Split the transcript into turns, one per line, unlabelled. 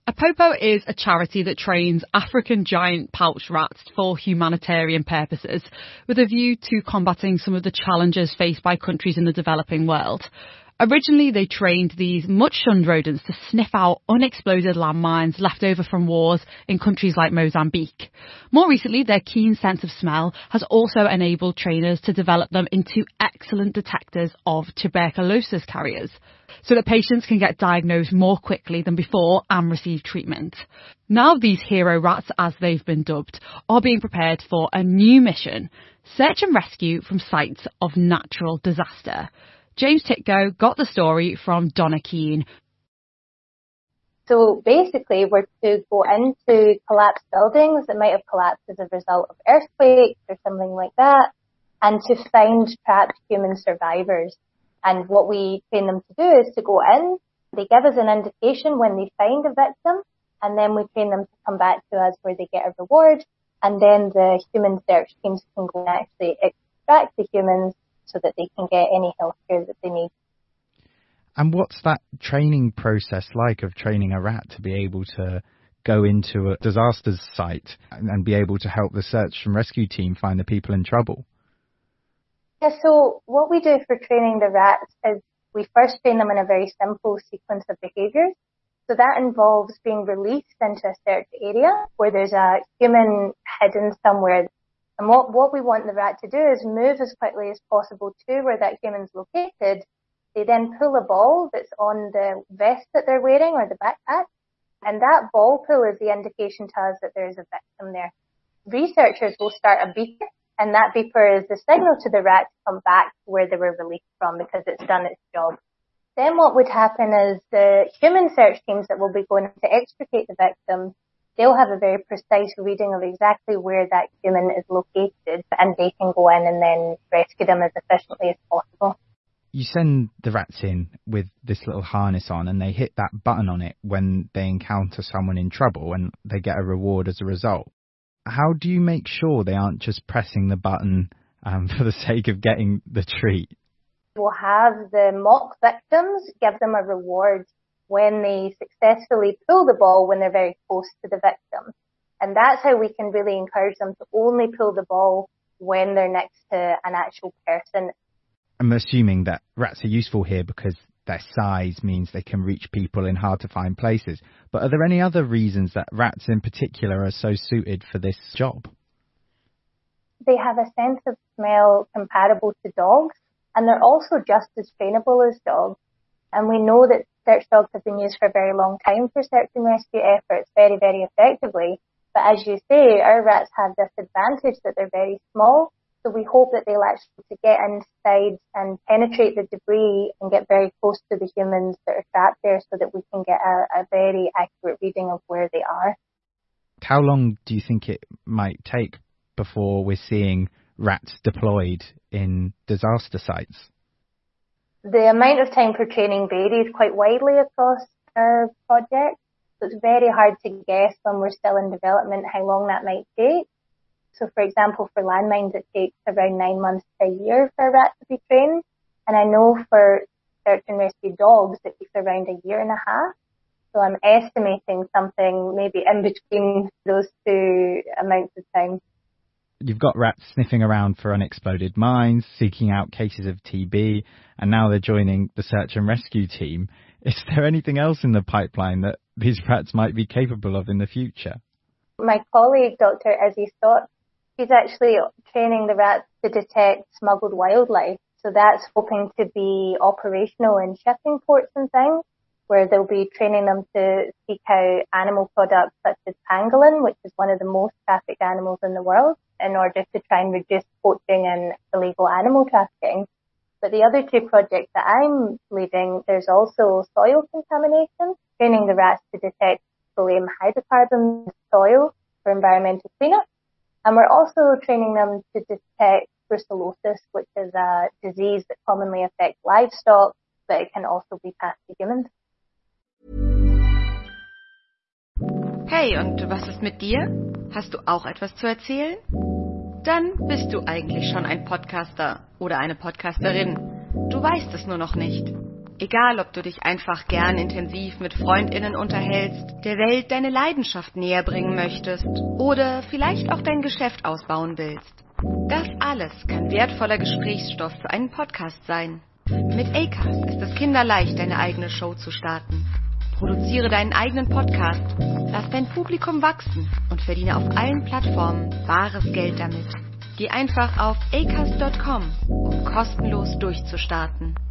Apopo is a charity that trains African giant pouch rats for humanitarian purposes, with a view to combating some of the challenges faced by countries in the developing world. Originally, they trained these much-shunned rodents to sniff out unexploded landmines left over from wars in countries like Mozambique. More recently, their keen sense of smell has also enabled trainers to develop them into excellent detectors of tuberculosis carriers, so that patients can get diagnosed more quickly than before and receive treatment. Now these hero rats, as they've been dubbed, are being prepared for a new mission: search and rescue from sites of natural disaster. James Titko got the story from Donna Keane.
So basically, we're to go into collapsed buildings that might have collapsed as a result of earthquakes or something like that, and to find trapped human survivors. And what we train them to do is to go in. They give us an indication when they find a victim, and then we train them to come back to us where they get a reward. And then the human search teams can go and actually extract the humans so that they can get any healthcare that they need.
And what's that training process like of training a rat to be able to go into a disaster site and be able to help the search and rescue team find the people in trouble?
Yeah, so what we do for training the rats is we first train them in a very simple sequence of behaviours. So that involves being released into a search area where there's a human hidden somewhere. And what we want the rat to do is move as quickly as possible to where that human's located. They then pull a ball that's on the vest that they're wearing or the backpack. And that ball pull is the indication to us that there's a victim there. Researchers will start a beeper, and that beeper is the signal to the rat to come back to where they were released from because it's done its job. Then what would happen is the human search teams that will be going to extricate the victim, they'll have a very precise reading of exactly where that human is located, and they can go in and then rescue them as efficiently as possible.
You send the rats in with this little harness on, and they hit that button on it when they encounter someone in trouble, and they get a reward as a result. How do you make sure they aren't just pressing the button for the sake of getting the treat?
We'll have the mock victims give them a reward when they successfully pull the ball when they're very close to the victim. And that's how we can really encourage them to only pull the ball when they're next to an actual person.
I'm assuming that rats are useful here because their size means they can reach people in hard to find places. But are there any other reasons that rats in particular are so suited for this job?
They have a sense of smell comparable to dogs, and they're also just as trainable as dogs. And we know that search dogs have been used for a very long time for search and rescue efforts very, very effectively. But as you say, our rats have this advantage that they're very small. So we hope that they'll actually get inside and penetrate the debris and get very close to the humans that are trapped there so that we can get a very accurate reading of where they are.
How long do you think it might take before we're seeing rats deployed in disaster sites?
The amount of time for training varies quite widely across our project. So it's very hard to guess when we're still in development how long that might take. So, for example, for landmines, it takes around 9 months to a year for a rat to be trained. And I know for search and rescue dogs, it takes around a year and a half. So I'm estimating something maybe in between those two amounts of time.
You've got rats sniffing around for unexploded mines, seeking out cases of TB, and now they're joining the search and rescue team. Is there anything else in the pipeline that these rats might be capable of in the future?
My colleague, Dr. Izzy Stott, she's actually training the rats to detect smuggled wildlife. So that's hoping to be operational in shipping ports and things, where they'll be training them to seek out animal products such as pangolin, which is one of the most trafficked animals in the world, in order to try and reduce poaching and illegal animal trafficking. But the other two projects that I'm leading, there's also soil contamination, training the rats to detect petroleum hydrocarbons in soil for environmental cleanup. And we're also training them to detect brucellosis, which is a disease that commonly affects livestock, but it can also be passed to humans.
Hey, und was ist mit dir? Hast du auch etwas zu erzählen? Dann bist du eigentlich schon ein Podcaster oder eine Podcasterin. Du weißt es nur noch nicht. Egal, ob du dich einfach gern intensiv mit FreundInnen unterhältst, der Welt deine Leidenschaft näher bringen möchtest oder vielleicht auch dein Geschäft ausbauen willst. Das alles kann wertvoller Gesprächsstoff für einen Podcast sein. Mit Acast ist es kinderleicht, deine eigene Show zu starten. Produziere deinen eigenen Podcast, lass dein Publikum wachsen und verdiene auf allen Plattformen bares Geld damit. Geh einfach auf acast.com, um kostenlos durchzustarten.